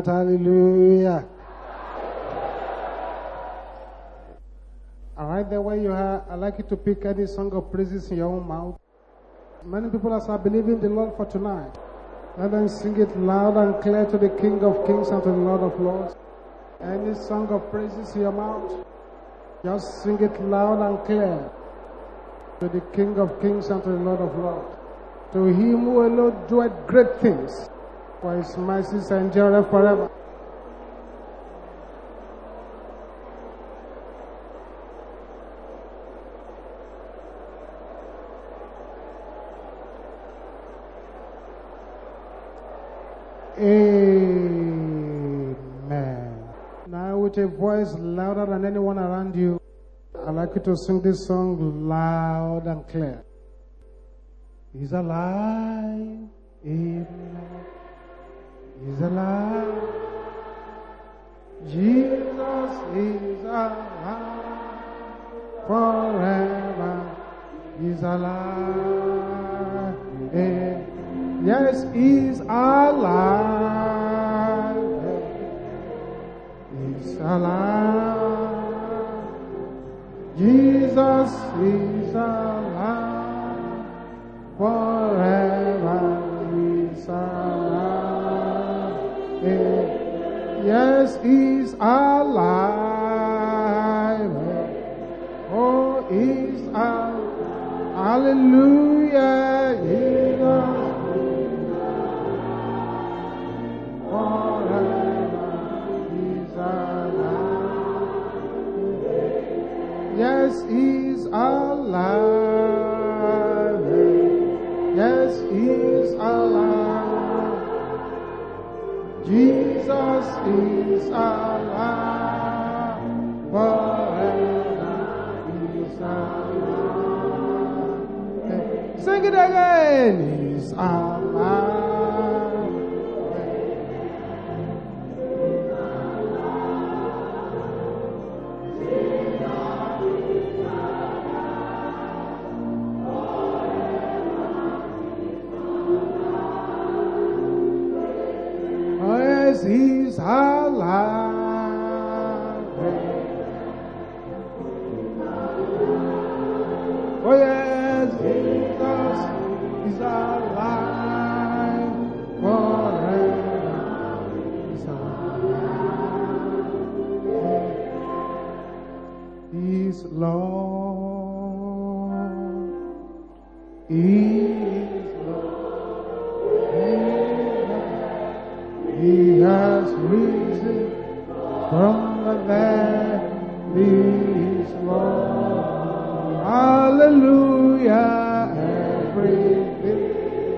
shout hallelujah. Alright, there where you are, I'd like you to pick any song of praises in your own mouth. Many people are believing the Lord for tonight. Let them sing it loud and clear to the King of Kings and to the Lord of Lords. Any song of praises in your mouth, just sing it loud and clear to the King of Kings and to the Lord of Lords. To him who alone doeth great things, for his mercies endure forever. Amen. Now with a voice louder than anyone around you, I'd like you to sing this song loud and clear. He's alive. Amen. He's alive. Jesus is alive forever. He's alive. Amen. Yes, he's alive. He's alive. Jesus is alive forever. He's alive. Yes, he's alive. Oh, he's alive. Hallelujah. He's alive. Yes, he's alive. Yes, he's alive. Jesus is alive forever. He's alive. Sing it again. He's alive. He's alive. Oh yes, Jesus is alive forever. He's alive. He's Lord. He's Lord. He has risen from the dead. He is Lord. Hallelujah. Everything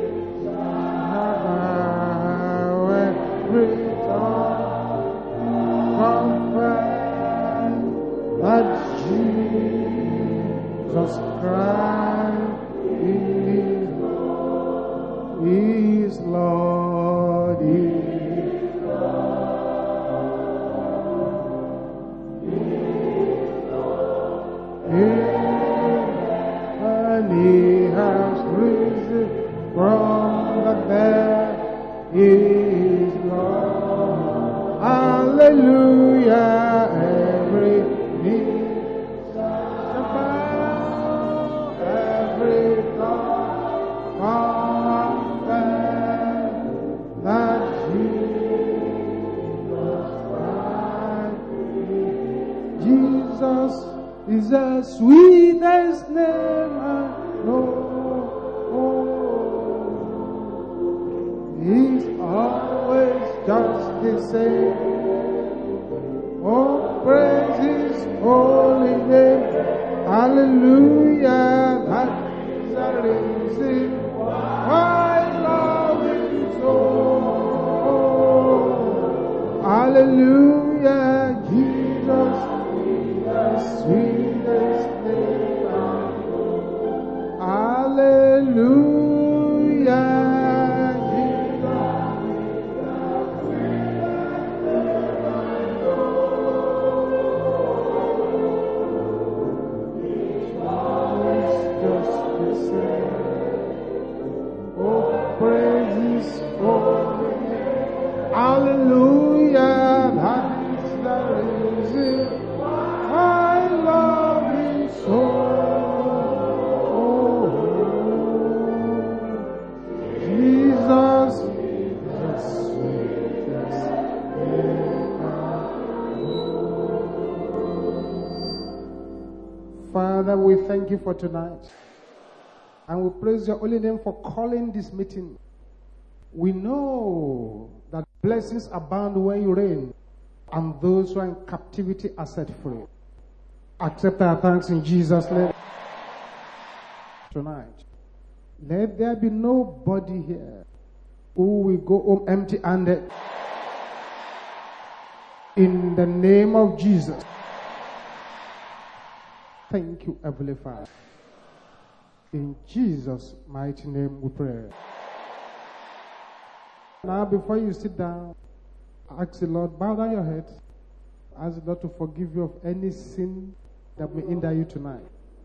every tongue confess that Jesus Christ is Lord. He is Lord. He and he has risen from the dead. He is Lord. Hallelujah. Every knee shall bow, every tongue confess that Jesus Christ, Jesus is the sweetest name I know. He's always just the same. Oh, praise His holy name. Hallelujah. That is the reason why I love Him so. Hallelujah. Jesus is the sweetest name I know. Hallelujah. Hallelujah. Father, we thank you for tonight. And we praise your holy name for calling this meeting. We know that blessings abound where you reign, and those who are in captivity are set free. Accept our thanks in Jesus' name. Tonight, let there be nobody here who will go home empty-handed. In the name of Jesus. Thank you, Heavenly Father. In Jesus' mighty name we pray. Now, before you sit down, ask the Lord, bow down your head. Ask the Lord to forgive you of any sin that may hinder you tonight.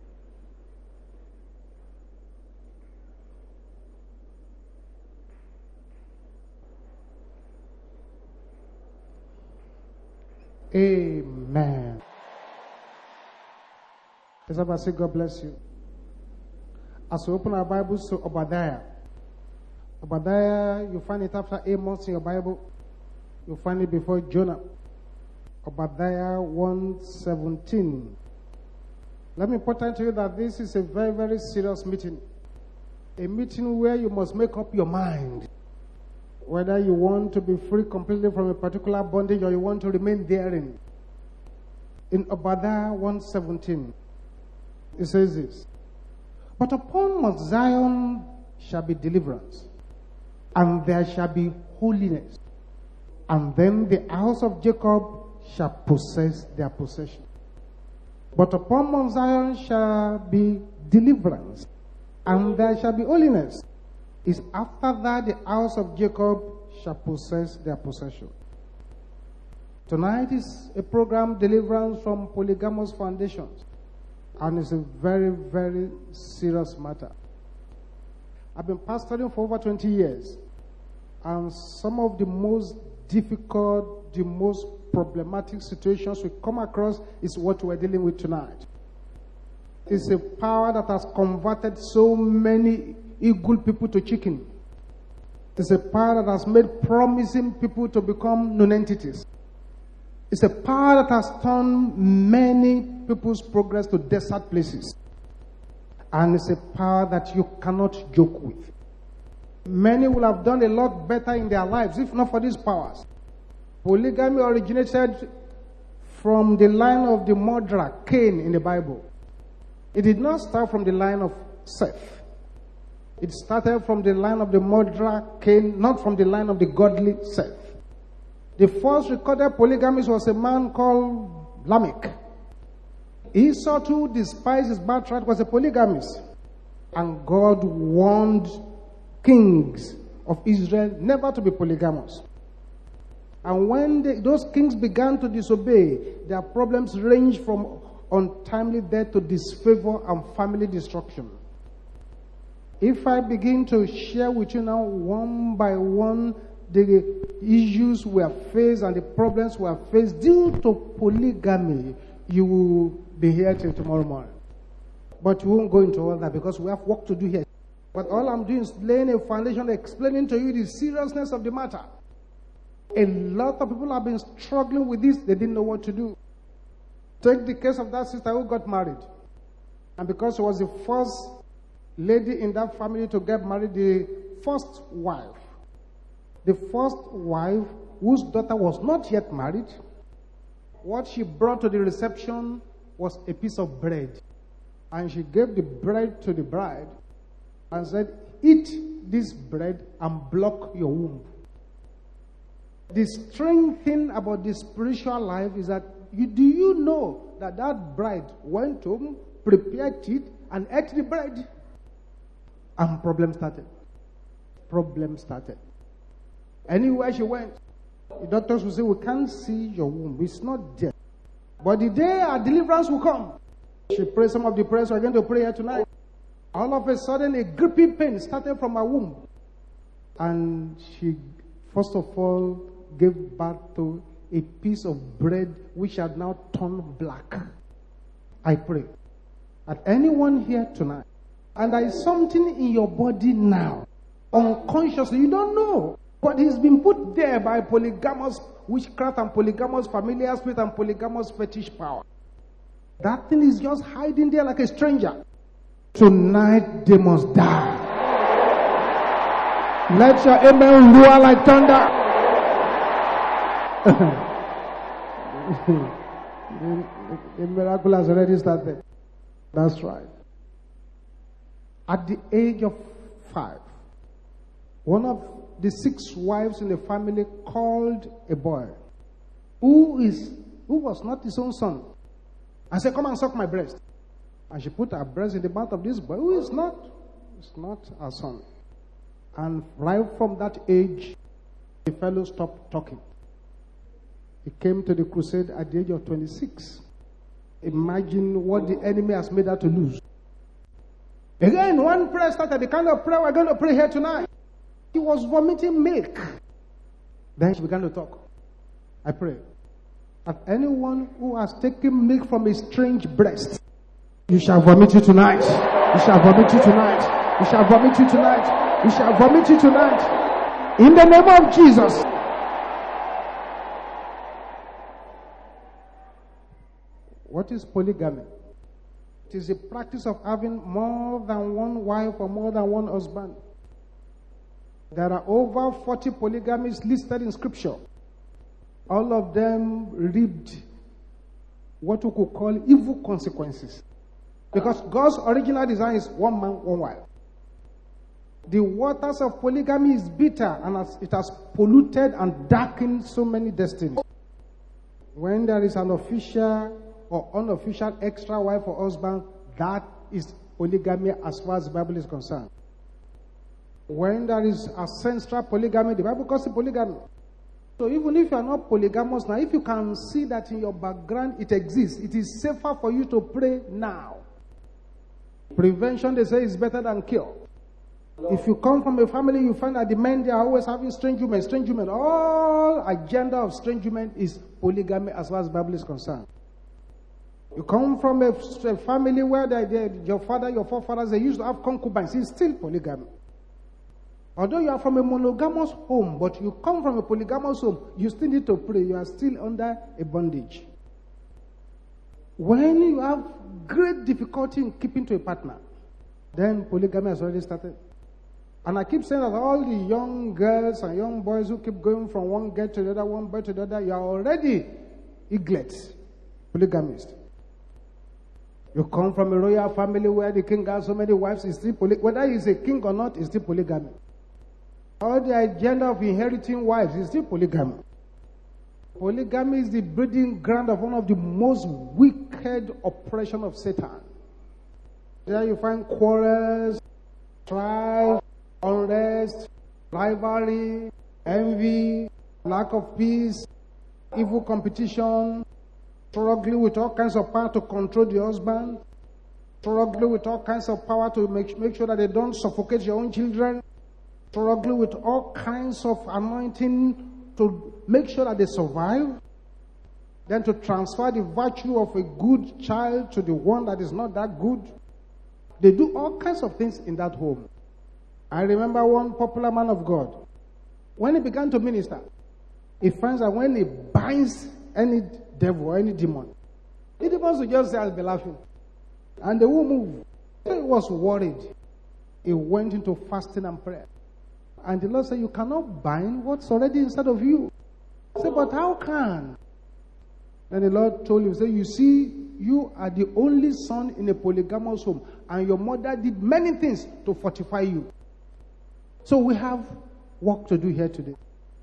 Amen. Let's have a say, God bless you. As we open our Bibles to Obadiah. Obadiah, you find it after Amos in your Bible. You find it before Jonah. Obadiah 1:17. Let me point out to you that this is a very, very serious meeting. A meeting where you must make up your mind whether you want to be free completely from a particular bondage or you want to remain therein. In Obadiah 1:17, it says this: But upon Mount Zion shall be deliverance, and there shall be holiness, and then the house of Jacob shall possess their possession. But upon Mount Zion shall be deliverance, and there shall be holiness. Is after that the house of Jacob shall possess their possession. Tonight is a program, Deliverance from Polygamous Foundations. And it's a very, very serious matter. I've been pastoring for over 20 years. And some of the most difficult, the most problematic situations we come across is what we're dealing with tonight. It's a power that has converted so many eagle people to chicken. It's a power that has made promising people to become non-entities. It's a power that has turned many people's progress to desert places. And it's a power that you cannot joke with. Many will have done a lot better in their lives if not for these powers. Polygamy originated from the line of the murderer, Cain, in the Bible. It did not start from the line of Seth. It started from the line of the murderer, Cain, not from the line of the godly Seth. The first recorded polygamist was a man called Lamech. Esau, too, despite his birthright, was a polygamist. And God warned kings of Israel never to be polygamous. And when those kings began to disobey, their problems ranged from untimely death to disfavor and family destruction. If I begin to share with you now one by one the issues we have faced and the problems we have faced due to polygamy, you will be here till tomorrow morning. But we won't go into all that because we have work to do here. But all I'm doing is laying a foundation, explaining to you the seriousness of the matter. A lot of people have been struggling with this. They didn't know what to do. Take the case of that sister who got married. And because she was the first lady in that family to get married, the first wife whose daughter was not yet married, what she brought to the reception was a piece of bread. And she gave the bread to the bride and said, "Eat this bread and block your womb." The strange thing about the spiritual life is that do you know that that bride went home, prepared it, and ate the bread? And problem started. Anywhere she went, the doctors would say, "We can't see your womb. It's not there. But the day our deliverance will come." She prayed some of the prayers we're going to pray here tonight. All of a sudden, a gripping pain started from her womb. And she, first of all, gave birth to a piece of bread which had now turned black. I pray that anyone here tonight, and there is something in your body now, unconsciously, you don't know, but it's been put there by polygamous witchcraft and polygamous familiar spirit and polygamous fetish power. That thing is just hiding there like a stranger. Tonight they must die. Let your amen roar like thunder. The miracle has already started. That's right. At the age of 5, one of the 6 wives in the family called a boy who was not his own son. I said, come and suck my breast. And she put her breast in the mouth of this boy who is not her son. And right from that age, the fellow stopped talking. He came to the crusade at the age of 26. Imagine what the enemy has made her to lose. Again, one prayer started, the kind of prayer we're going to pray here tonight. He was vomiting milk. Then she began to talk. I pray that anyone who has taken milk from a strange breast, you shall vomit it tonight. You shall vomit it tonight. You shall vomit it tonight. You shall vomit it tonight. In the name of Jesus. What is polygamy? It is the practice of having more than one wife or more than one husband. There are over 40 polygamies listed in Scripture. All of them reaped what we could call evil consequences. Because God's original design is one man, one wife. The waters of polygamy is bitter and it has polluted and darkened so many destinies. When there is an official or unofficial extra wife or husband, that is polygamy as far as the Bible is concerned. When there is ancestral polygamy, the Bible calls it polygamy. So even if you are not polygamous now, if you can see that in your background it exists, it is safer for you to pray now. Prevention, they say, is better than cure. If you come from a family, you find that the men, they are always having strange women. All agenda of strange women is polygamy as far as the Bible is concerned. You come from a family where your father, your forefathers, they used to have concubines. It's still polygamy. Although you are from a monogamous home, but you come from a polygamous home, you still need to pray. You are still under a bondage. When you have great difficulty in keeping to a partner, then polygamy has already started. And I keep saying that all the young girls and young boys who keep going from one girl to the other, one boy to the other, you are already eaglets, polygamists. You come from a royal family where the king has so many wives, it's still whether he's a king or not, it's still polygamy. All the agenda of inheriting wives is still polygamy. Polygamy is the breeding ground of one of the most wicked oppression of Satan. There you find quarrels, strife, unrest, rivalry, envy, lack of peace, evil competition, struggling with all kinds of power to control the husband, struggling with all kinds of power to make sure that they don't suffocate your own children, struggling with all kinds of anointing to make sure that they survive, then to transfer the virtue of a good child to the one that is not that good. They do all kinds of things in that home. I remember one popular man of God, when he began to minister, he finds that when he binds any devil or any demon, the demons will just say, I'll be laughing. And they will move. So he was worried. He went into fasting and prayer. And the Lord said, you cannot bind what's already inside of you. He said, but how can? Then the Lord told him, say, you see, you are the only son in a polygamous home, and your mother did many things to fortify you. So we have work to do here today.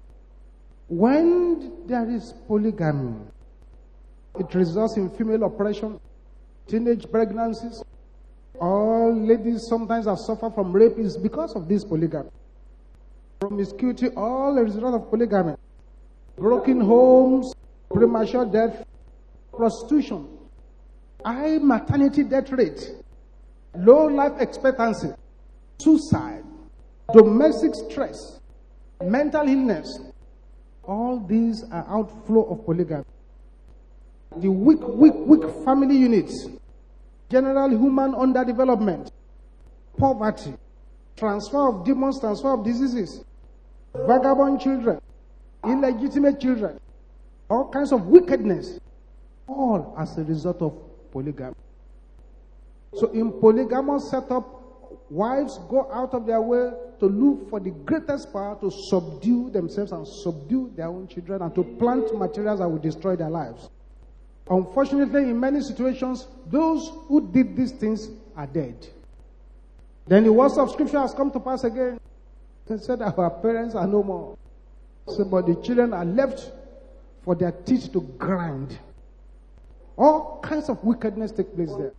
When there is polygamy, it results in female oppression, teenage pregnancies. All ladies sometimes have suffered from rape is because of this polygamy. Promiscuity, all the result of polygamy. Broken homes, premature death, prostitution, high maternity death rate, low life expectancy, suicide, domestic stress, mental illness. All these are outflow of polygamy. The weak family units, general human underdevelopment, poverty, transfer of demons, transfer of diseases, vagabond children, illegitimate children, all kinds of wickedness, all as a result of polygamy. So in polygamous setup, wives go out of their way to look for the greatest power to subdue themselves and subdue their own children and to plant materials that will destroy their lives. Unfortunately, in many situations, those who did these things are dead. Then the words of Scripture has come to pass again. It said that our parents are no more. So, but the children are left for their teeth to grind. All kinds of wickedness take place there.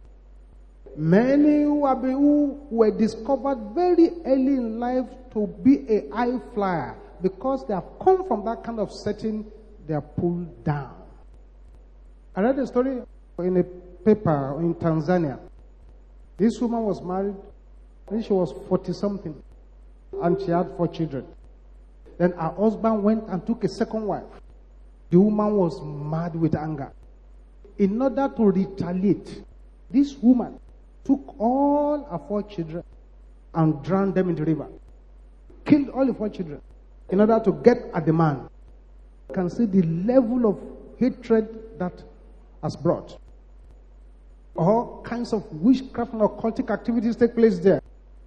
Many who were discovered very early in life to be a high flyer, because they have come from that kind of setting, they are pulled down. I read a story in a paper in Tanzania. This woman was married, and she was 40-something, and she had 4 children. Then her husband went and took a second wife. The woman was mad with anger. In order to retaliate, this woman took all her 4 children and drowned them in the river. Killed all the 4 children in order to get at the man. You can see the level of hatred that has brought. All kinds of witchcraft and occultic activities take place there.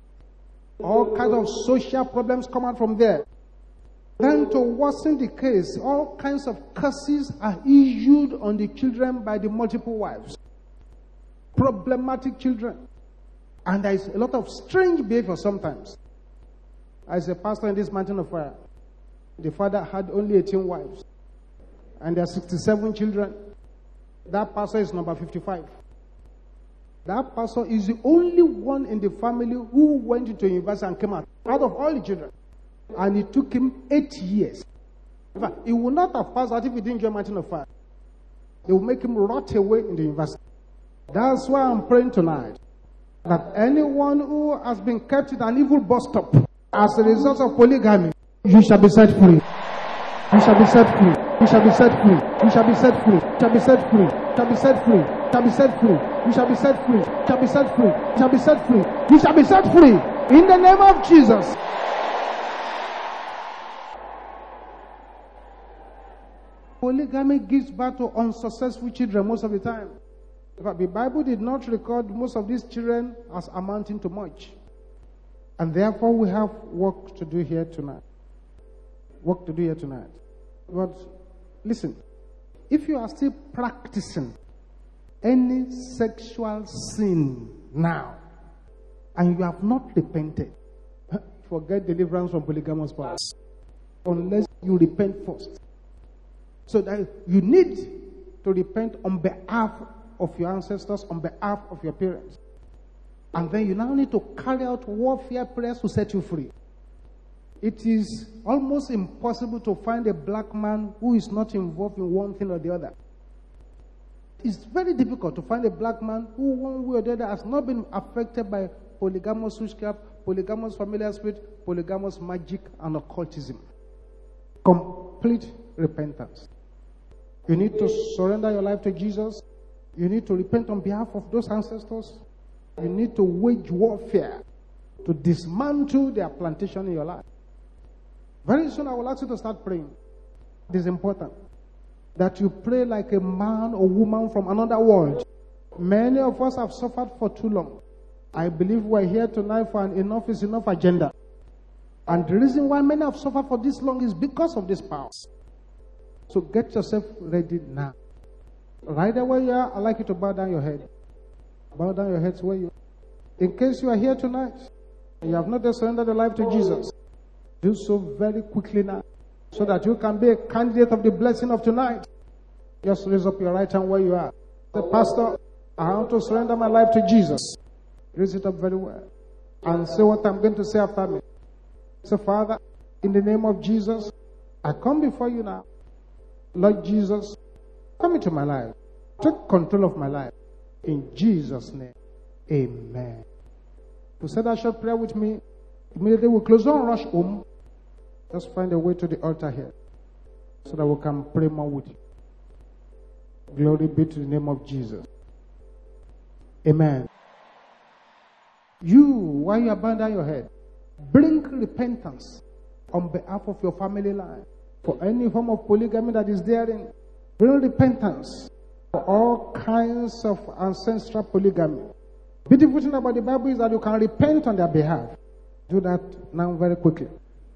All kinds of social problems come out from there. Then to worsen the case, all kinds of curses are issued on the children by the multiple wives. Problematic children. And there is a lot of strange behavior sometimes. As a pastor in this mountain of fire, the father had only 18 wives. And there are 67 children. That pastor is number 55. That pastor is the only one in the family who went into university and came out of all the children. And it took him 8 years. In fact, he would not have passed out if he didn't join mountain of fire. They will make him rot away in the university. That's why I'm praying tonight that anyone who has been kept in an evil bus stop as a result of polygamy, you shall be set free. You shall be set free. You shall be set free. You shall be set free. You shall be set free. You shall be set free. You shall be set free. You shall be set free. You shall be set free. You shall be set free. You shall be set free. In the name of Jesus. Polygamy gives birth to unsuccessful children most of the time. But the Bible did not record most of these children as amounting to much. And therefore we have work to do here tonight. Work to do here tonight. But listen, if you are still practicing any sexual sin now, and you have not repented, forget deliverance from polygamous powers. Unless you repent first. So that you need to repent on behalf of your ancestors, on behalf of your parents. And then you now need to carry out warfare prayers to set you free. It is almost impossible to find a black man who is not involved in one thing or the other. It's very difficult to find a black man who, one way or the other, has not been affected by polygamous witchcraft, polygamous familiar spirit, polygamous magic, and occultism. Complete repentance. You need to surrender your life to Jesus. You need to repent on behalf of those ancestors. You need to wage warfare to dismantle their plantation in your life. Very soon I will ask you to start praying. It is important that you pray like a man or woman from another world. Many of us have suffered for too long. I believe we're here tonight for an enough is enough agenda. And the reason why many have suffered for this long is because of these powers. So get yourself ready now. Right there where you are, I'd like you to bow down your head. Bow down your heads where you are. In case you are here tonight, and you have not yet surrendered your life to Jesus, do so very quickly now, so that you can be a candidate of the blessing of tonight. Just raise up your right hand where you are. Say, Pastor, I want to surrender my life to Jesus. Raise it up very well. And say what I'm going to say after me. Say, Father, in the name of Jesus, I come before you now. Lord Jesus, come into my life. Take control of my life. In Jesus' name, amen. To say that short prayer with me, immediately we'll close. Don't rush home. Just find a way to the altar here so that we can pray more with you. Glory be to the name of Jesus. Amen. You, while you abandon your head, bring repentance on behalf of your family life. For any form of polygamy that is therein, bring repentance for all kinds of ancestral polygamy. Beautiful thing about the Bible is that you can repent on their behalf. Do that now very quickly.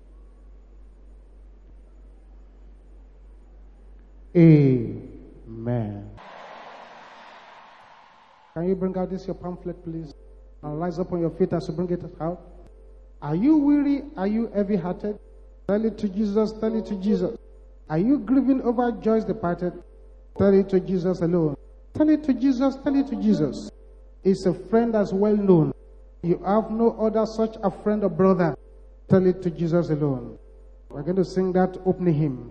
Amen. Can you bring out this your pamphlet, please? And rise up on your feet as you bring it out. Are you weary? Are you heavy-hearted? Tell it to Jesus. Tell it to Jesus. Are you grieving over joys departed? Tell it to Jesus alone. Tell it to Jesus. Tell it to Jesus. It's a friend as well known. You have no other such a friend or brother. Tell it to Jesus alone. We're going to sing that opening hymn.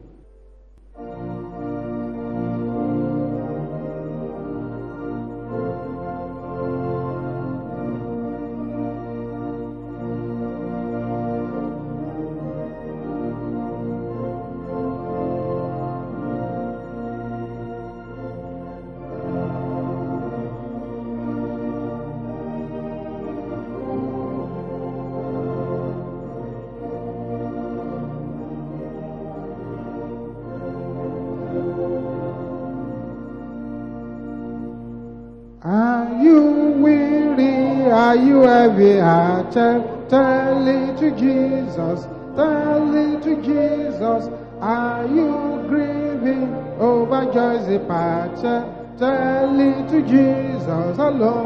Are you heavy-hearted? Tell it to Jesus. Tell it to Jesus. Are you grieving over joys departed? Tell it to Jesus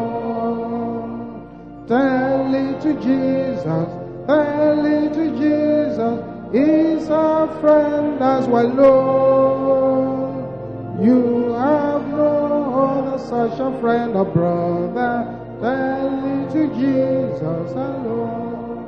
alone. Tell it to Jesus. Tell it to Jesus. He's a friend as well known. You have no other such a friend or brother. Tell it to Jesus alone.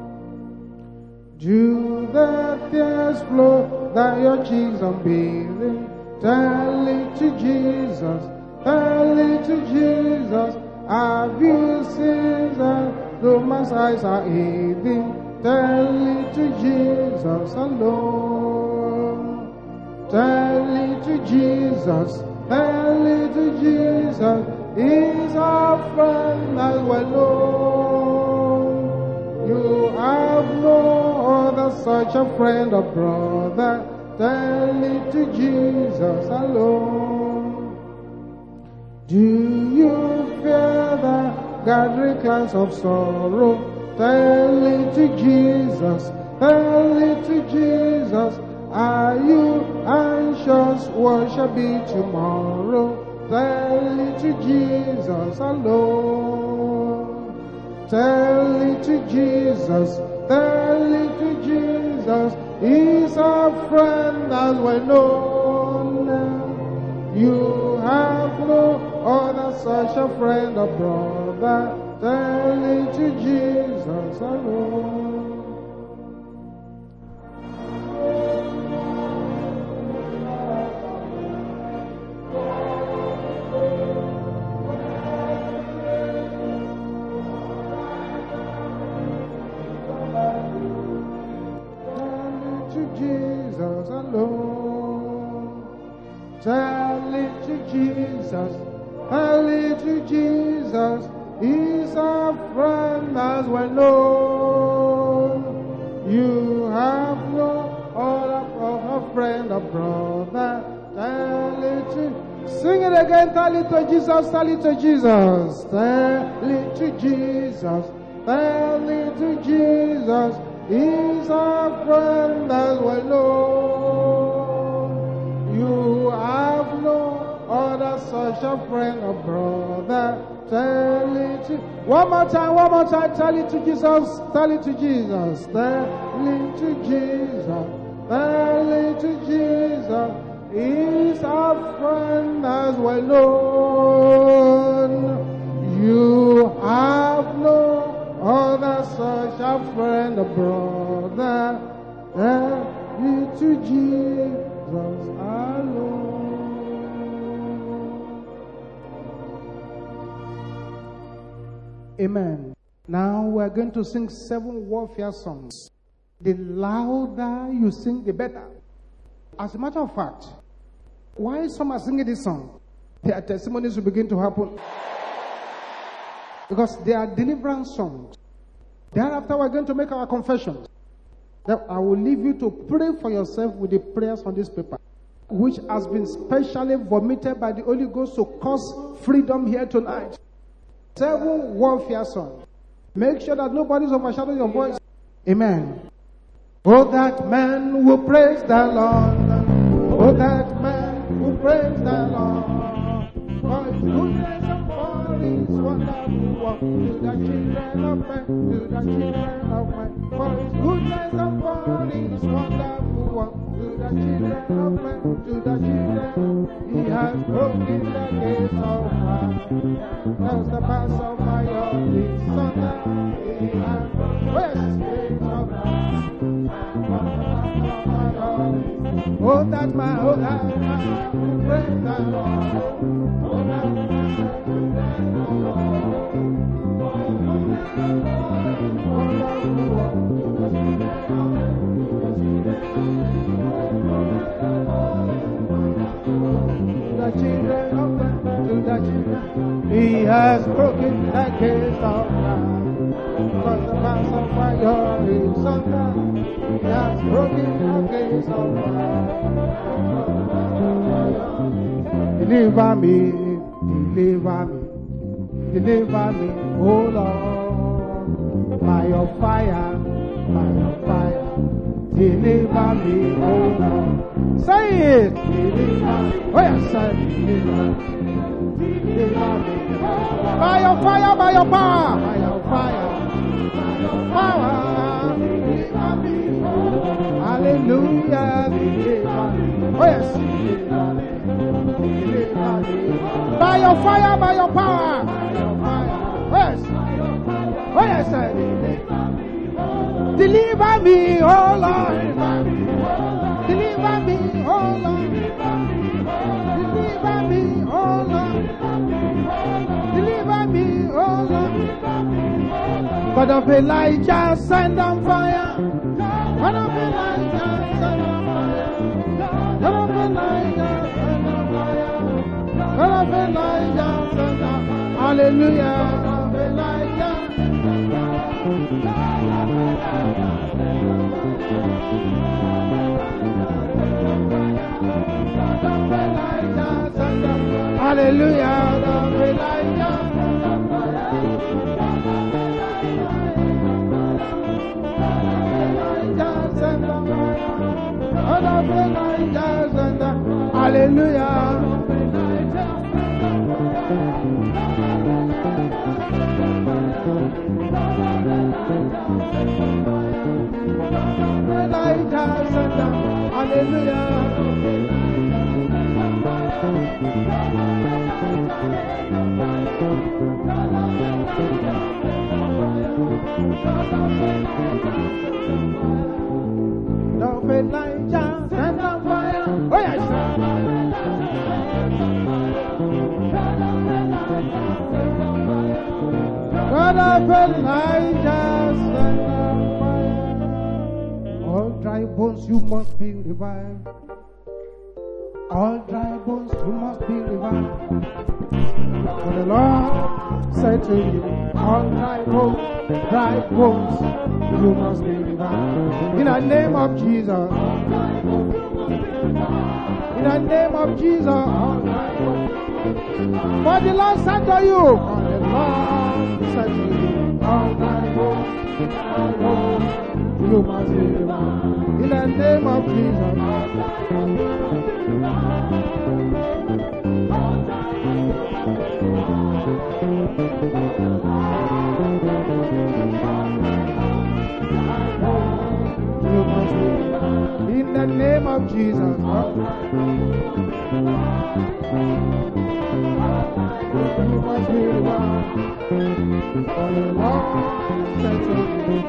Do the tears flow down your cheeks unbathing? Tell it to Jesus. Tell it to Jesus. Have you seen that though man's eyes are heaving? Tell it to Jesus alone. Tell it to Jesus. Tell it to Jesus. He's our friend as well known. You have no other such a friend or brother. Tell it to Jesus alone. Do you fear the gathering clouds of sorrow? Tell it to Jesus. Tell it to Jesus. Are you anxious? What shall be tomorrow? Tell it to Jesus alone. Tell it to Jesus. Tell it to Jesus. He's our friend as well known. You have no other such a friend or brother. Tell it to Jesus alone. Tell it to Jesus, tell it to Jesus, he's our friend as well known. You have no other friend or brother, tell it to, sing it again, tell it to Jesus, tell it to Jesus, tell it to Jesus, tell it to Jesus, he's our friend as well known. You have no other such a friend or brother. Tell it to, one more time, tell it to Jesus, tell it to Jesus, tell it to Jesus, tell it to Jesus, he's our friend as well known. You have no other such a friend or brother. Tell it to Jesus alone. Amen. Now we're going to sing 7 warfare songs. The louder you sing, the better. As a matter of fact, while some are singing this song, their testimonies will begin to happen. Because they are deliverance songs. Thereafter, we're going to make our confessions. That I will leave you to pray for yourself with the prayers on this paper. which has been specially vomited by the Holy Ghost to cause freedom here tonight. 7 warfare songs. Make sure that nobody's overshadowing your voice. Amen. Oh, that man who praise the Lord. Oh, that man who praise the Lord. For his goodness and for his wonderful work. To the children of men, to the children of men. For his goodness and for his wonderful work. To the children of men, to the children. He has broken the gates of fire. That's the pass of fire. His son. He has broken the gates of fire. Oh, that man, oh, that man, praise the Lord. Oh, that man, the children of God, to the children, he has broken the gates of life. Because the pass of fire is under, he has broken the gates of life. Deliver me, deliver me, deliver me, oh Lord, by your fire, deliver me, oh Lord. Say it, deliver me, oh yes, say deliver me, by your fire, by your power, by your power, deliver me, hallelujah, deliver me, oh yes, deliver me. By your fire, by your power. Yes. Oh, yes, sir. Deliver me, oh Lord. Deliver me, oh Lord. Deliver me, oh Lord. Deliver me, oh Lord. God of Elijah, send down fire. God of Elijah, send down fire. God of Elijah, send down fire. God of Elijah, send down fire. Hallelujah. God of Elijah. Hallelujah, God of Elijah. Hallelujah. Elijah, send down fire. Oh yes. God of Elijah, send down fire. All dry bones, you must be revived. All dry bones, you must be revived. For the Lord said to you, all dry bones, you must be revived. In the name of Jesus. In the name of Jesus. For the Lord said to you, for the Lord said to you, all dry bones, you must be revived. In the name of Jesus. In the name of Jesus. You must be revived. For the Lord said to you,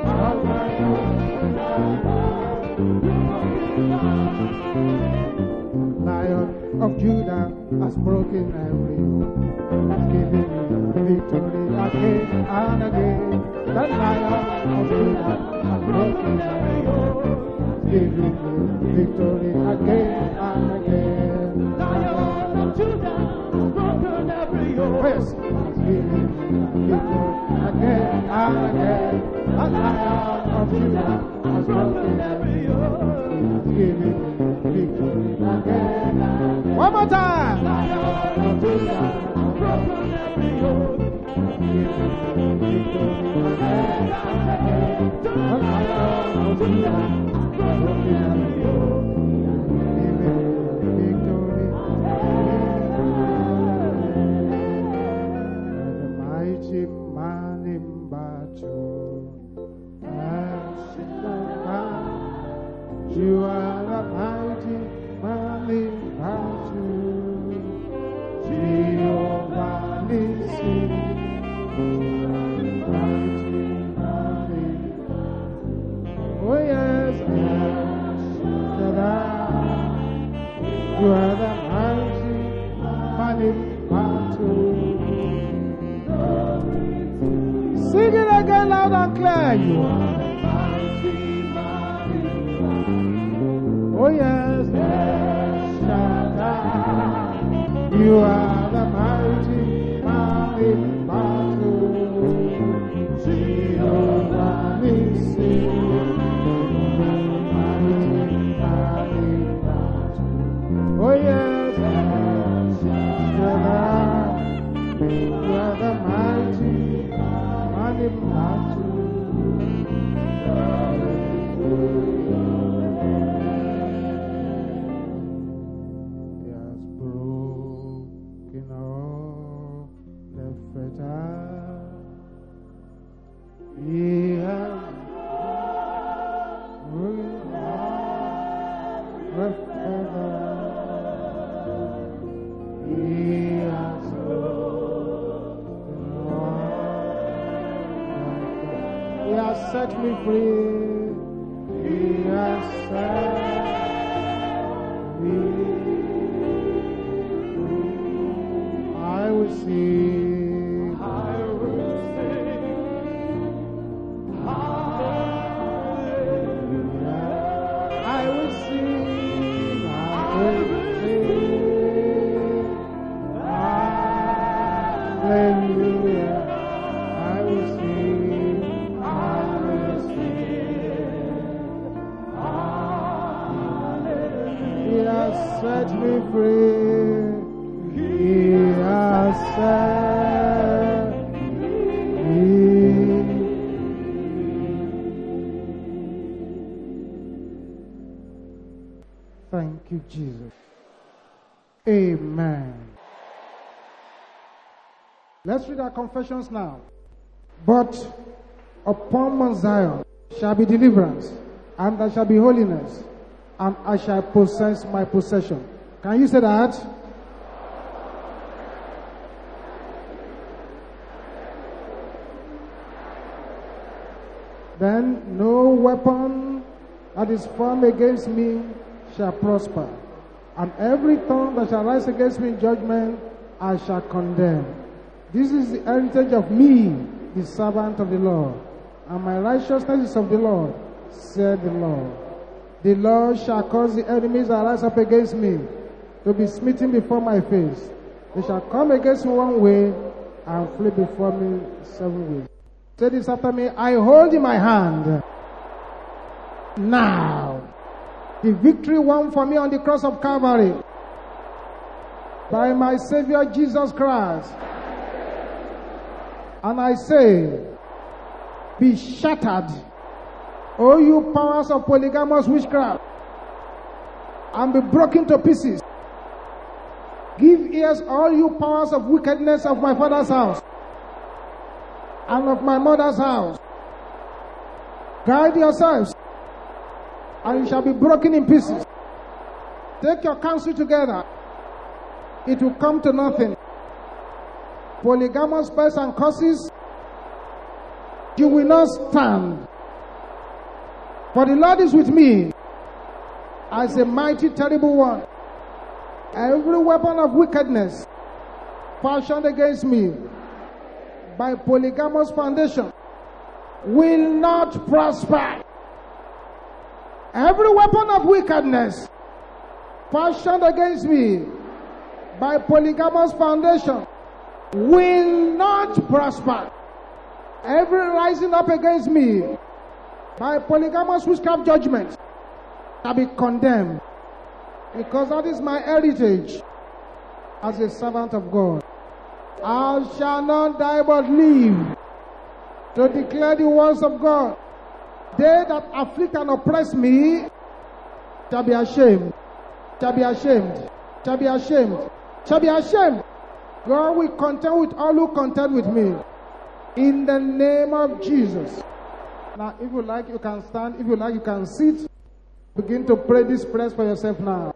Lion of Judah has broken every yoke, has given you victory again and again. The Lion of Judah has broken every yoke, giving you victory again and again. Lion of Judah has broken every yoke. yes. Has given me victory again and again. The Lion of Judah has broken every yoke. Has given me victory again. One more time. The Lion of Judah has broken every yoke. Has given me victory again and again. The Lion of Judah has broken every yoke. Man in battle, you are the mighty man in battle. Jehovah Nissi, mighty man in battle. Oh yes, you are the mighty man in battle. Sing it again loud and clear. You are the mighty man in battle. Oh yes, you are the mighty man in battle. Jehovah Nissi, mighty man in battle. Oh yes, you are the mighty man in battle. He has broken all the fetters. He has broken all the fetters. He has He has set me free. He has set me free. I will sing. I will sing. Hallelujah. I will sing. I will sing. Hallelujah. I will sing. Set me free. He has set me. Thank you, Jesus. Amen. Let's read our confessions now. But upon Mount Zion shall be deliverance, and there shall be holiness, and I shall possess my possession. Can you say that? Then no weapon that is formed against me shall prosper, and every tongue that shall rise against me in judgment I shall condemn. This is the heritage of me, the servant of the Lord, and my righteousness is of the Lord, said the Lord. The Lord shall cause the enemies that rise up against me to be smitten before my face. They shall come against me one way and flee before me 7 ways. Say this after me. I hold in my hand now the victory won for me on the cross of Calvary by my Savior Jesus Christ. And I say, be shattered, O you powers of polygamous witchcraft, and be broken to pieces. Give ears, all you powers of wickedness of my father's house and of my mother's house. Guide yourselves, and you shall be broken in pieces. Take your counsel together. It will come to nothing. Polygamous spells and curses, you will not stand. For the Lord is with me as a mighty, terrible one. Every weapon of wickedness fashioned against me by polygamous foundation will not prosper. Every weapon of wickedness fashioned against me by polygamous foundation will not prosper. Every rising up against me by polygamous witchcraft judgment shall be condemned, because that is my heritage as a servant of God. I shall not die but live to declare the words of God. They that afflict and oppress me shall be ashamed, shall be ashamed, shall be ashamed, shall be ashamed. God will contend with all who contend with me. In the name of Jesus. Now, if you like, you can stand. If you like, you can sit. Begin to pray this prayer for yourself now.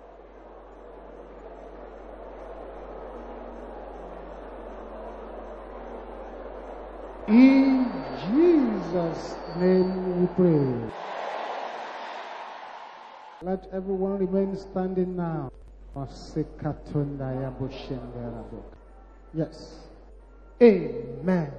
In Jesus' name we pray. Let everyone remain standing now. Yes. Amen.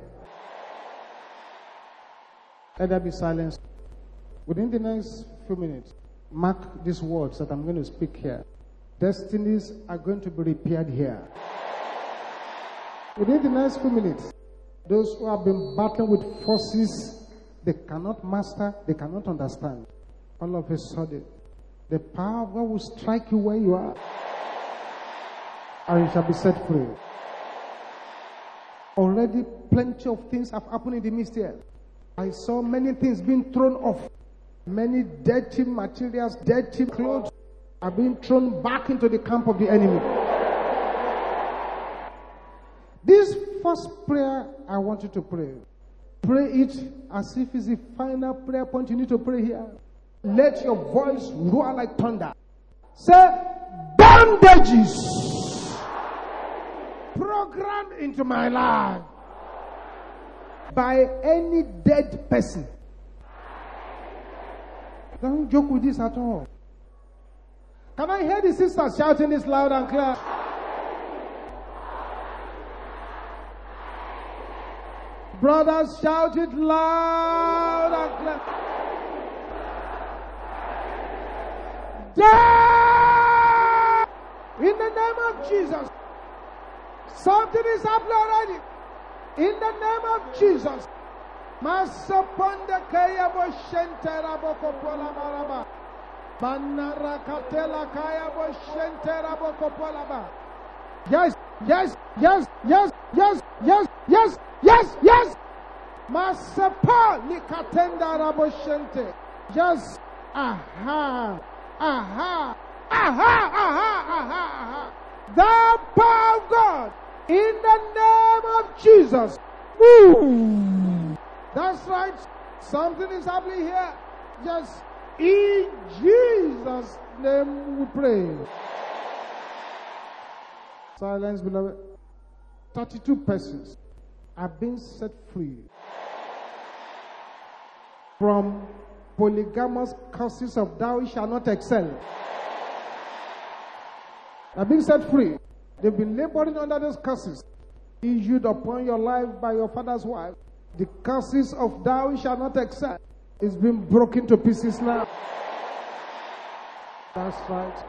Let there be silence. Within the next few minutes, mark these words that I'm going to speak here. Destinies are going to be repaired here. Within the next few minutes, those who have been battling with forces they cannot master, they cannot understand, all of a sudden, the power of God will strike you where you are, and you shall be set free. Already plenty of things have happened in the midst here. I saw many things being thrown off. Many dirty materials, dirty clothes are being thrown back into the camp of the enemy. This first prayer I want you to pray. Pray it as if it's the final prayer point you need to pray here. Let your voice roar like thunder. Say, bondages programmed into my life by any dead person. Don't joke with this at all. Can I hear the sisters shouting this loud and clear? Brothers, shout it loud and clear. Die! In the name of Jesus. Something is happening already. In the name of Jesus. Masaponda kaya bo shentera boko pola maraba. Banara katela kaya bo shentera boko pola ba. Yes, yes, yes, yes, yes, yes, yes, yes, yes. Masapa nikatenda rabo shente. Yes, aha, aha, aha, aha, aha, aha. The power of God in the name of Jesus. Move. That's right. Something is happening here. Just in Jesus' name we pray. Silence, beloved. 32 persons have been set free from polygamous curses of thou shalt not excel. Have been set free. They've been laboring under those curses issued upon your life by your father's wife. The curses of thou shalt not excel is being broken to pieces now. That's right.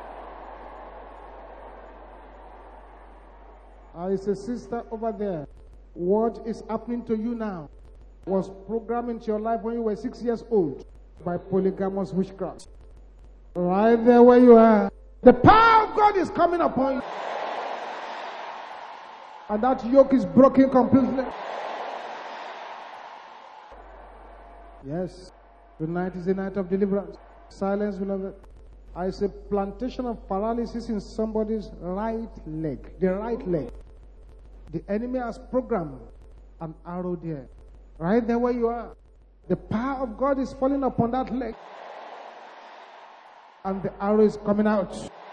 Is a sister over there. What is happening to you now was programmed into your life when you were 6 years old by polygamous witchcraft. Right there where you are. The power of God is coming upon you. And that yoke is broken completely. Yes. Tonight is the night of deliverance. Silence, beloved. I say plantation of paralysis in somebody's right leg. The right leg. The enemy has programmed an arrow there. Right there where you are. The power of God is falling upon that leg. And the arrow is coming out.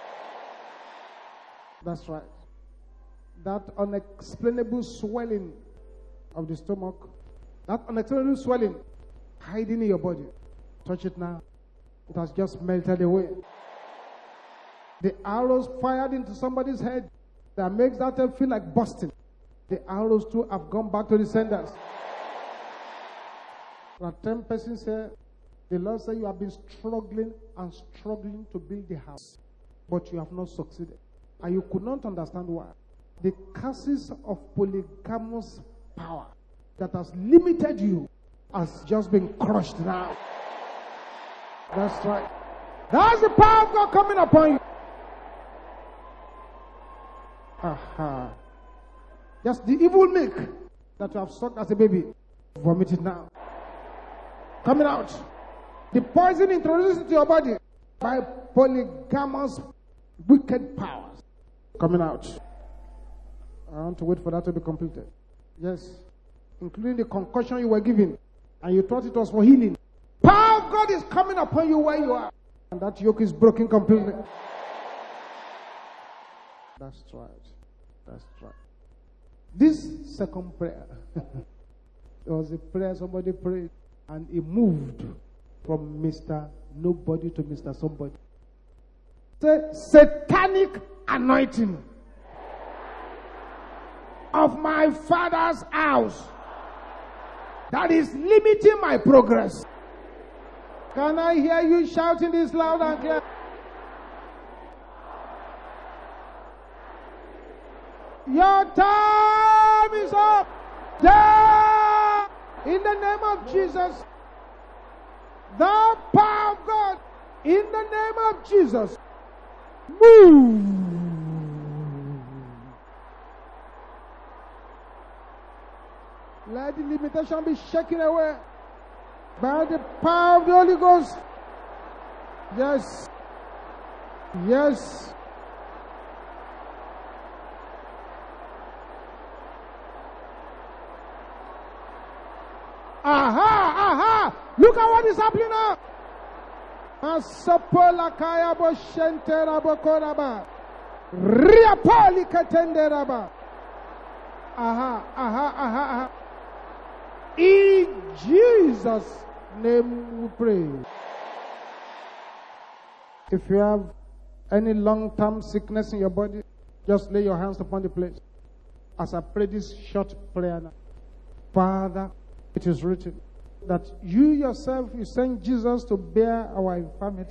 That's right. That unexplainable swelling of the stomach. That unexplainable swelling hiding in your body. Touch it now. It has just melted away. The arrows fired into somebody's head that makes that head feel like busting. The arrows too have gone back to the senders. There are 10 persons here. The Lord said you have been struggling and struggling to build the house, but you have not succeeded. And you could not understand why. The curses of polygamous power that has limited you has just been crushed now. That's right. That's the power of God coming upon you. Aha. Just the evil milk that you have sucked as a baby, vomit it now. Coming out. The poison introduced into your body by polygamous wicked powers. Coming out. I want to wait for that to be completed. Yes. Including the concussion you were given. And you thought it was for healing. Power of God is coming upon you where you are. And that yoke is broken completely. That's right. That's right. This second prayer, it was a prayer somebody prayed. And it moved from Mr. Nobody to Mr. Somebody. Say, satanic anointing of my father's house that is limiting my progress. Can I hear you shouting this loud and clear? Your time is up. Yeah! In the name of Jesus, the power of God, in the name of Jesus, move. Let the limitation be shaken away by the power of the Holy Ghost. Yes. Yes. Aha. Look at what is happening now. Asapola kaya bo shentera bo koraba. Riapoli katenderaba. Aha. In Jesus' name we pray. If you have any long-term sickness in your body, just lay your hands upon the place. As I pray this short prayer now. Father, it is written that you yourself, you sent Jesus to bear our infirmities,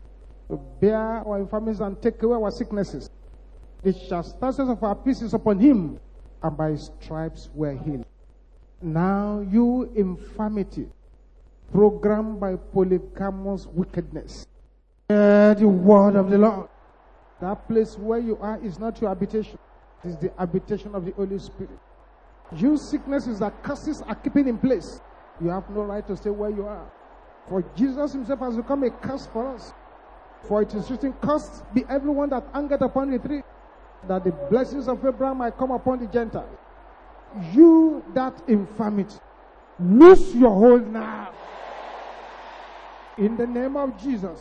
and take away our sicknesses. The chastisement of our peace is upon him, and by his stripes we're healed. Now you infirmity, programmed by polygamous wickedness, hear the word of the Lord. That place where you are is not your habitation. It is the habitation of the Holy Spirit. You sicknesses that curses are keeping in place. You have no right to stay where you are. For Jesus himself has become a curse for us. For it is written, cursed be everyone that hangeth upon the tree, that the blessings of Abraham might come upon the Gentiles. You, that infirmity, loose your hold now. In the name of Jesus.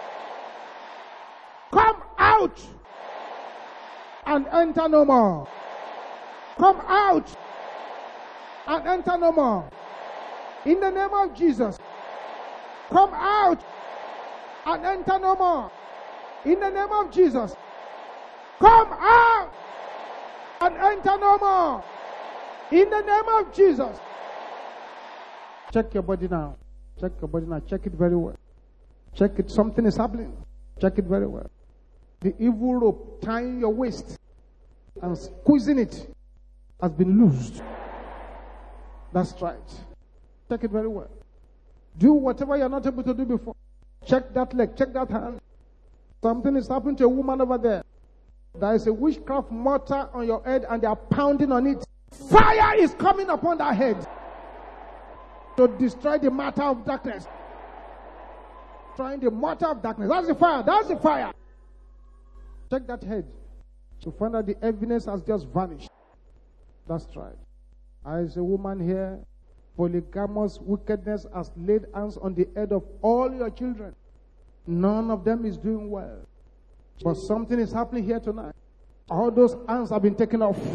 Come out and enter no more. Come out and enter no more. In the name of Jesus. Come out and enter no more. In the name of Jesus. Come out and enter no more. In the name of Jesus. Check your body now. Check your body now. Check it very well. Check it. Something is happening. Check it very well. The evil rope tying your waist and squeezing it has been loosed. That's right. Check it very well. Do whatever you're not able to do before. Check that leg. Check that hand. Something is happening to a woman over there. There is a witchcraft mortar on your head and they are pounding on it. Fire is coming upon that head to destroy the matter of darkness. Trying the mortar of darkness. That's the fire. That's the fire. Check that head to find out the evidence has just vanished. That's right. As a woman here, polygamous wickedness has laid hands on the head of all your children. None of them is doing well. But something is happening here tonight. All those hands have been taken off.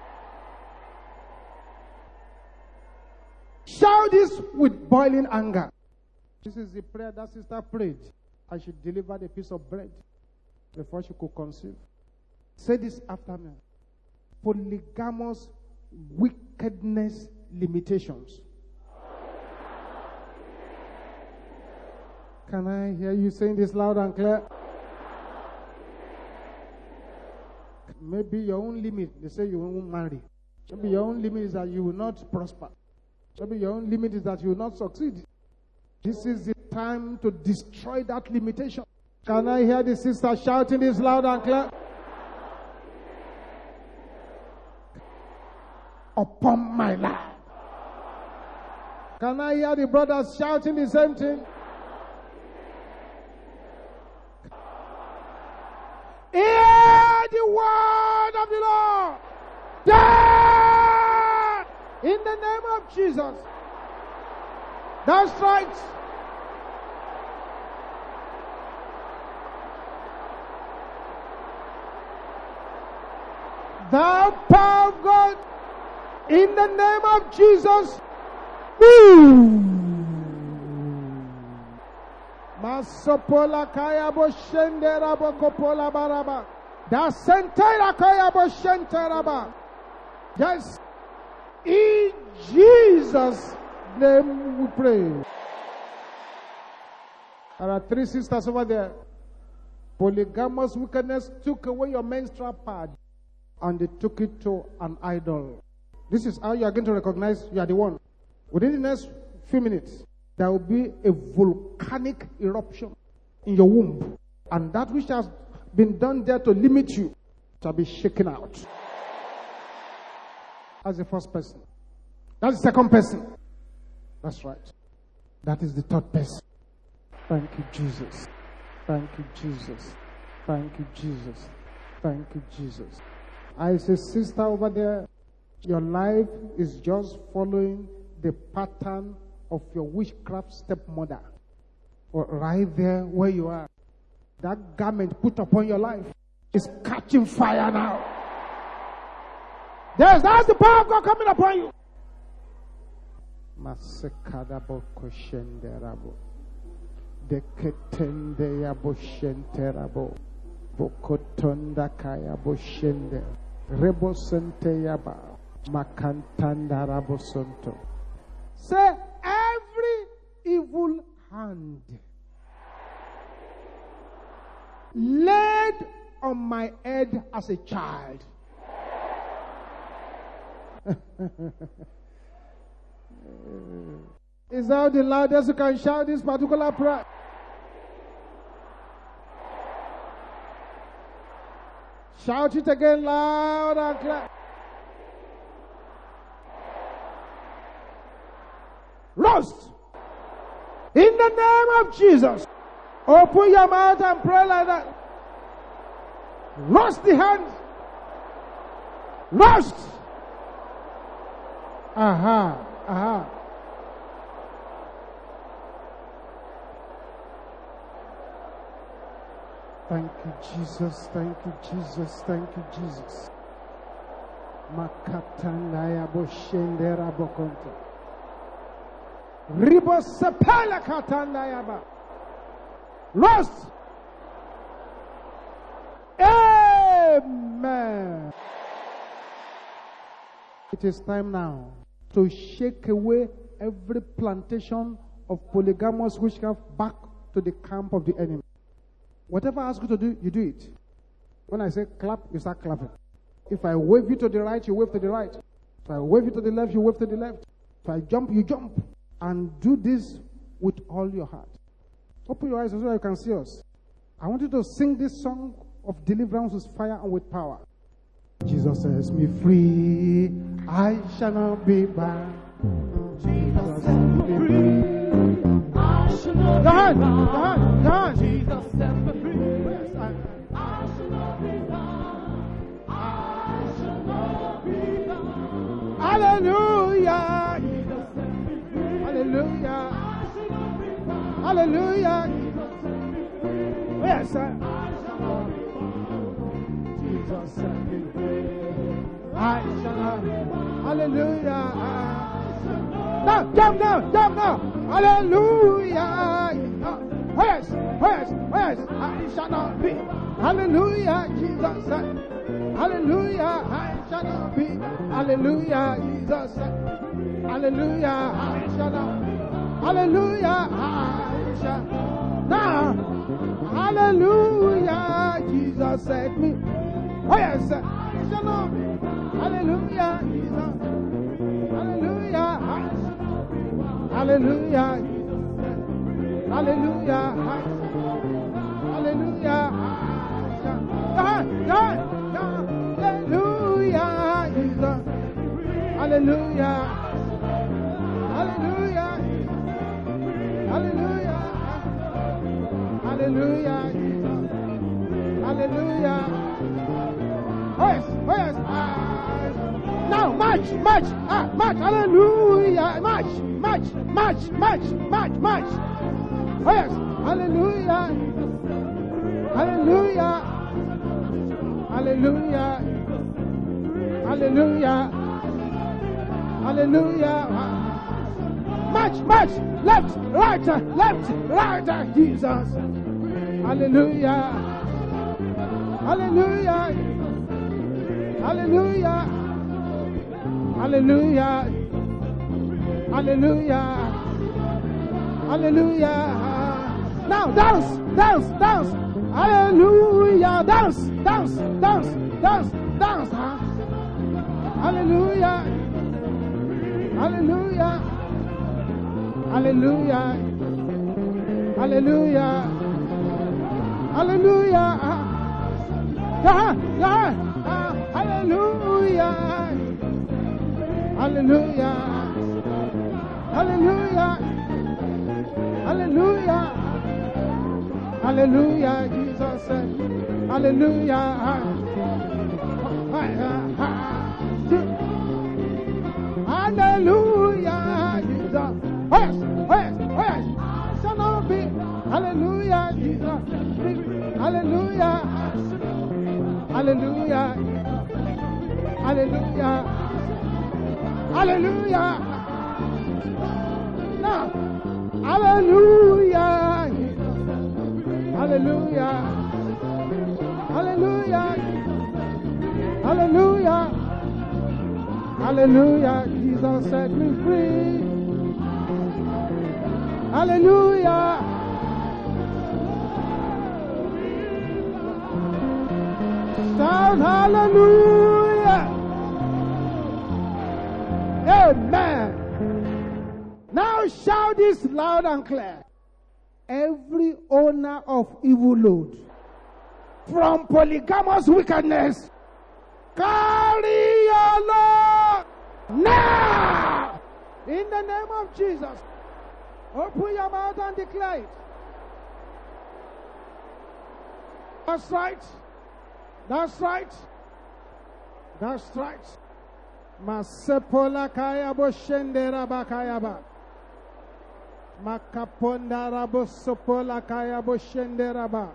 Shout this with boiling anger. This is the prayer that sister prayed. I should deliver the piece of bread before she could conceive. Say this after me. Polygamous wickedness limitations. Can I hear you saying this loud and clear? Maybe your own limit, they say you won't marry. Maybe your own limit is that you will not prosper. Maybe your own limit is that you will not succeed. This is the time to destroy that limitation. Can I hear the sister shouting this loud and clear? Upon my life. Can I hear the brothers shouting the same thing? Hear the word of the Lord. Yeah! In the name of Jesus. That's right. The power of God. In the name of Jesus. Masopola kaya bo shendera bo kopola baraba. Da sentera kaya bo shenteraba. Yes. In Jesus' name we pray. There are 3 sisters over there. Polygamous wickedness took away your menstrual pad and they took it to an idol. This is how you are going to recognize you are the one. Within the next few minutes, there will be a volcanic eruption in your womb. And that which has been done there to limit you shall be shaken out. That's the first person. That's the second person. That's right. That is the third person. Thank you, Jesus. Thank you, Jesus. Thank you, Jesus. Thank you, Jesus. I say, sister over there, your life is just following the pattern of your witchcraft stepmother. Or right there where you are. That garment put upon your life is catching fire now. That's the power of God coming upon you. Masekadabo koshenderabo. Deketende yabo shenterabo. Bokotonda kaya boshende. Rebo sente yaba. Makantanda rabo sonto. Say every evil hand laid on my head as a child. Is that the loudest you can shout this particular prayer? Shout it again loud and clear. Roast. In the name of Jesus. Open your mouth and pray like that. Roast the hand. Roast. Aha. Aha. Thank you, Jesus. Thank you, Jesus. Thank you, Jesus. Makatandaya boshendera bokonto. Ribo sepala katandaya ba. Lost. Amen. It is time now to shake away every plantation of polygamous witchcraft back to the camp of the enemy. Whatever I ask you to do, you do it. When I say clap, you start clapping. If I wave you to the right, you wave to the right. If I wave you to the left, you wave to the left. If I jump, you jump. And do this with all your heart. Open your eyes so you can see us. I want you to sing this song of deliverance with fire and with power. Jesus sets me free, I shall not be bound. Jesus sets me free, I shall not be bound. Jesus sets me free, I shall not be bound. I shall not be bound. Hallelujah. Jesus sets me free. Hallelujah. I shall not be bound. Hallelujah. Jesus sets me free. Yes, sir. I shall not be bound. Jesus set me free. I shall not be bound. Hallelujah. Now, jump now, jump now. Hallelujah. Yes, yes, yes. I shall not be. Hallelujah. Jesus said. Hallelujah. I shall not be. Hallelujah. Jesus said. Hallelujah. I shall not be. Hallelujah. I shall. Now. Hallelujah. Jesus set me. Oh yes. shall not be. Hallelujah, Jesus. Hallelujah. Hallelujah. Hallelujah. Hallelujah. Hallelujah, Jesus. Hallelujah. Hallelujah. Hallelujah. Hallelujah, Jesus. Hallelujah. Oh yes, oh yes. Now, march. Hallelujah. March. Oh yes. Hallelujah. Hallelujah. Hallelujah. Hallelujah. Hallelujah. March. Left, right, Jesus. Hallelujah. Hallelujah. Hallelujah. Hallelujah. Hallelujah. Hallelujah. Now dance. Hallelujah. Dance. Hallelujah. Hallelujah. Hallelujah. Hallelujah. Hallelujah. Hallelujah. Hallelujah. Hallelujah. Hallelujah. Hallelujah. Jesus said, hallelujah. Hallelujah. Jesus. Yes. Shall not be. Hallelujah. Jesus. Hallelujah. Hallelujah. Hallelujah. Hallelujah. Now. Hallelujah. Hallelujah. Hallelujah. Hallelujah. Hallelujah. Jesus set me free. Hallelujah. Shout hallelujah. Amen. Now shout this loud and clear. Every owner of evil load from polygamous wickedness, carry your load now. In the name of Jesus. Open your mouth and declare it. That's right. That's right. That's right. Masepola kaya boshendera bakayaba. Makaponda rabosopola kaya boshendera ba.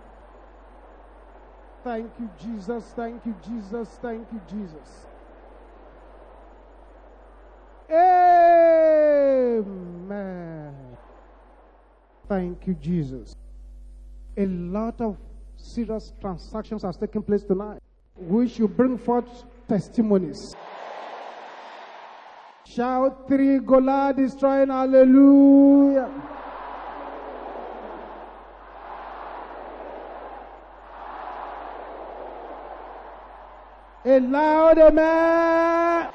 Thank you, Jesus. Thank you, Jesus. Thank you, Jesus. Amen. Thank you, Jesus. A lot of serious transactions are taking place tonight. We should bring forth testimonies. Shout 3, Goliath destroying, hallelujah. A loud amen.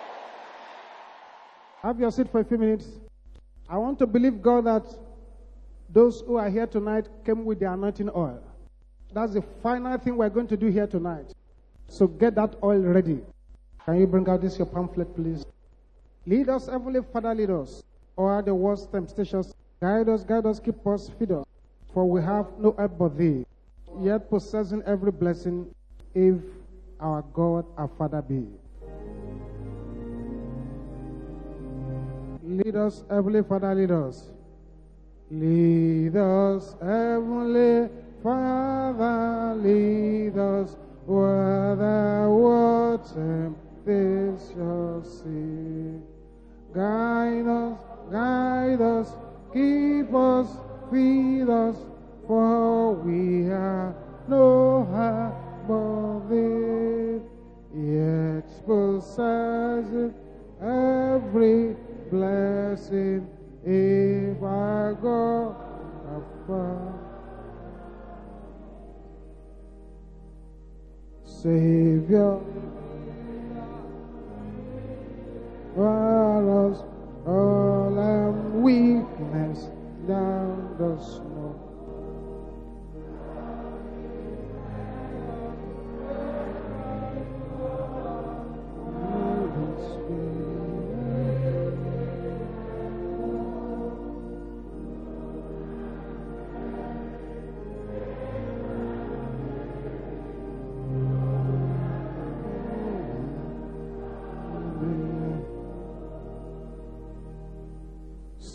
Have your seat for a few minutes. I want to believe God that those who are here tonight came with the anointing oil. That's the final thing we're going to do here tonight. So get that oil ready. Can you bring out this your pamphlet, please? Lead us, Heavenly Father, lead us. Or the worst temptations. Guide us, keep us, feed us. For we have no help but thee. Yet possessing every blessing, if our God, our Father be. Lead us, Heavenly Father, lead us. Lead us, Heavenly Father, lead us where the world temptation see. Guide us, keep us, feed us, for we are no help but thee. Yet possessing every blessing, if I go afar. Savior,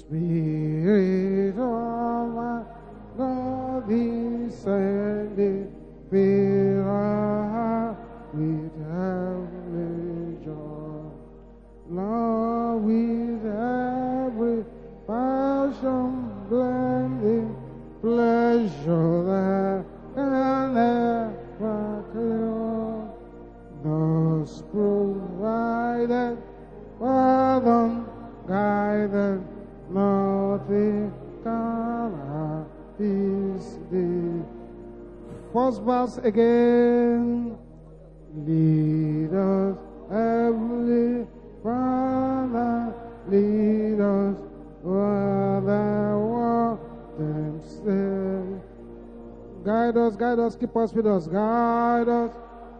Spirit of my God, descending, fill our heart with heavenly joy. Lord, with every passion blending, pleasure that can never cure. Thus provided, pardon, guided, nothing can harm this day. First verse again. Lead us, Heavenly Father, lead us where the waters stay. Guide us, keep us with us. Guide us,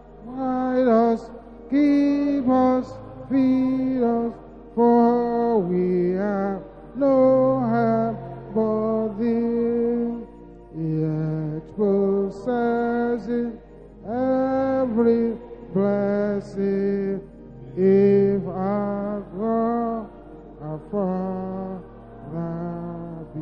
keep us, feed us, for we have no help but thee. Yet possessing every blessing, if our God our Father be.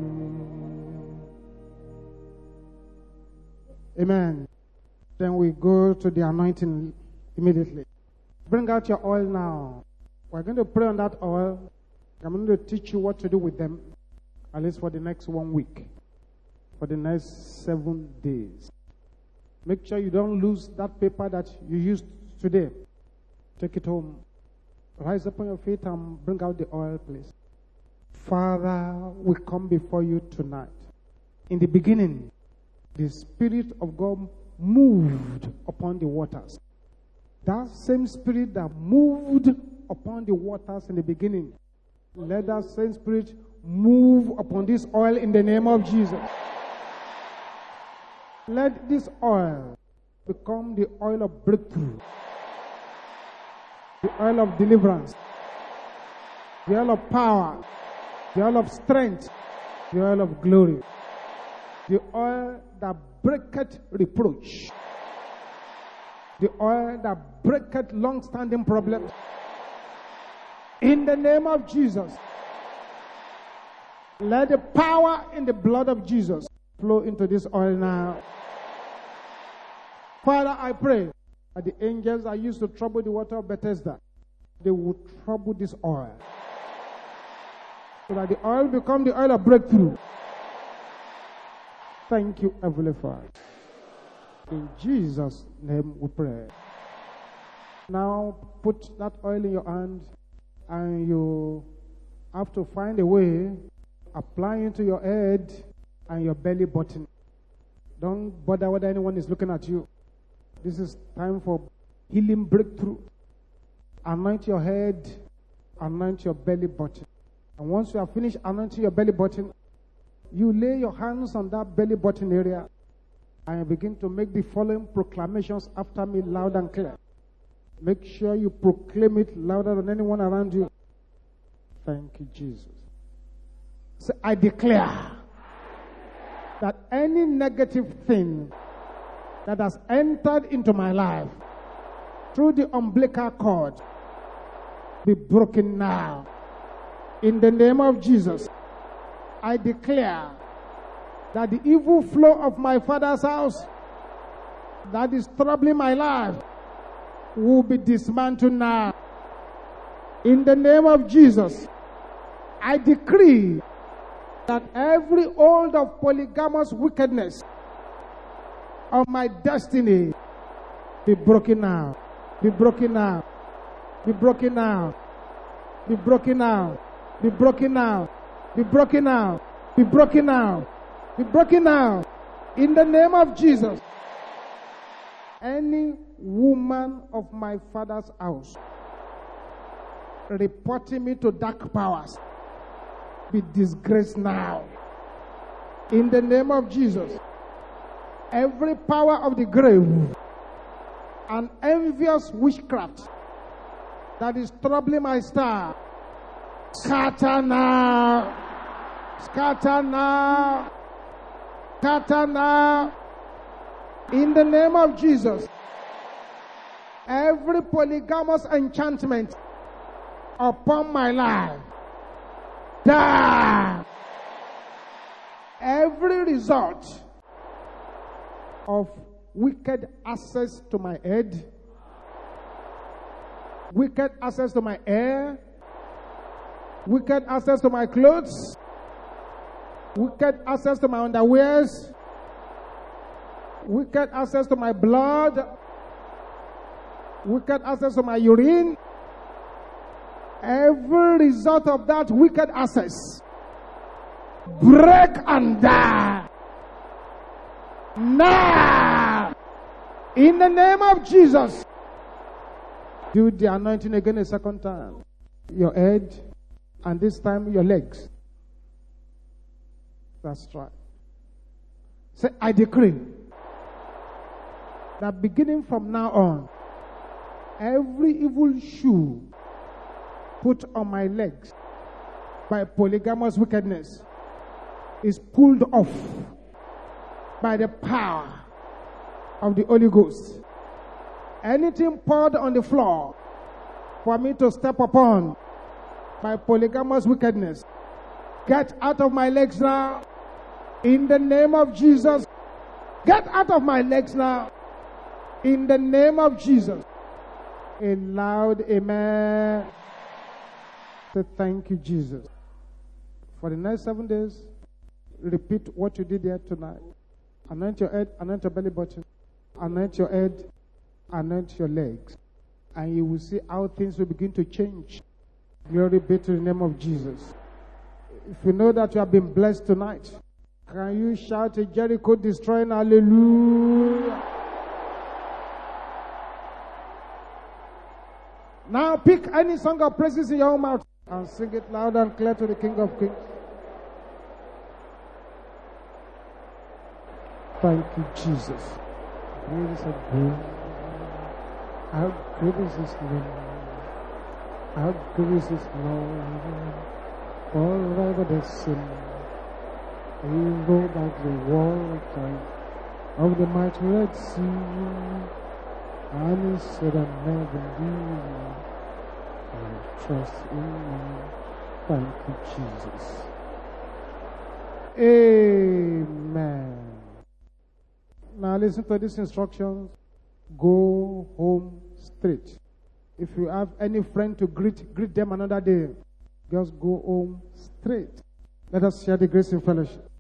Amen. Then we go to the anointing immediately. Bring out your oil now. We're going to pray on that oil. I'm going to teach you what to do with them, at least for the next 1 week, for the next 7 days. Make sure you don't lose that paper that you used today. Take it home. Rise up on your feet and bring out the oil, please. Father, we come before you tonight. In the beginning, the Spirit of God moved upon the waters. That same Spirit that moved upon the waters in the beginning, let that same Spirit move upon this oil in the name of Jesus. Let this oil become the oil of breakthrough, the oil of deliverance, the oil of power, the oil of strength, the oil of glory, the oil that breaketh reproach, the oil that breaketh long-standing problems. In the name of Jesus, let the power in the blood of Jesus flow into this oil now. Father, I pray that the angels that used to trouble the water of Bethesda, they will trouble this oil, so that the oil become the oil of breakthrough. Thank you, Heavenly Father. In Jesus' name we pray. Now put that oil in your hand, and you have to find a way, apply it to your head and your belly button. Don't bother whether anyone is looking at you. This is time for healing breakthrough. Anoint your head, anoint your belly button. And once you have finished anointing your belly button, you lay your hands on that belly button area and you begin to make the following proclamations after me loud and clear. Make sure you proclaim it louder than anyone around you. Thank you, Jesus. So I declare that any negative thing that has entered into my life through the umbilical cord be broken now. In the name of Jesus, I declare that the evil flow of my father's house that is troubling my life will be dismantled now. In the name of Jesus, I decree that every hold of polygamous wickedness of my destiny be broken now. Be broken now. Be broken now. Be broken now. Be broken now. Be broken now. Be broken now. Be broken now. In the name of Jesus. Any woman of my father's house reporting me to dark powers be disgraced now. In the name of Jesus. Every power of the grave and envious witchcraft that is troubling my star, scatter now. Scatter now. Scatter now. In the name of Jesus. Every polygamous enchantment upon my life die. Every result of wicked access to my head, wicked access to my hair, wicked access to my clothes, wicked access to my underwears, wicked access to my blood, wicked access to my urine. Every result of that wicked access, break and die. Now, in the name of Jesus, do the anointing again a second time. Your head, and this time your legs. That's right. Say, I decree that beginning from now on, every evil shoe put on my legs by polygamous wickedness is pulled off by the power of the Holy Ghost. Anything poured on the floor for me to step upon by polygamous wickedness, get out of my legs now. In the name of Jesus. Get out of my legs now. In the name of Jesus. A loud amen. Say thank you, Jesus. For the next 7 days, repeat what you did here tonight. Anoint your head, anoint your belly button, anoint your head, anoint your legs. And you will see how things will begin to change. Glory be to the name of Jesus. If you know that you have been blessed tonight, can you shout a Jericho destroying hallelujah? Now pick any song of praises in your own mouth and sing it loud and clear to the King of Kings. Thank you, Jesus. Great is a good. How good is His name? How good is His Lord? Forever the sin. He rolled back the wall of the mighty Red Sea. And He said, I'll never leave you. I trust in you. Thank you, Jesus. Amen. Now listen to these instructions. Go home straight. If you have any friend to greet them another day. Just go home straight. Let us share the grace in fellowship.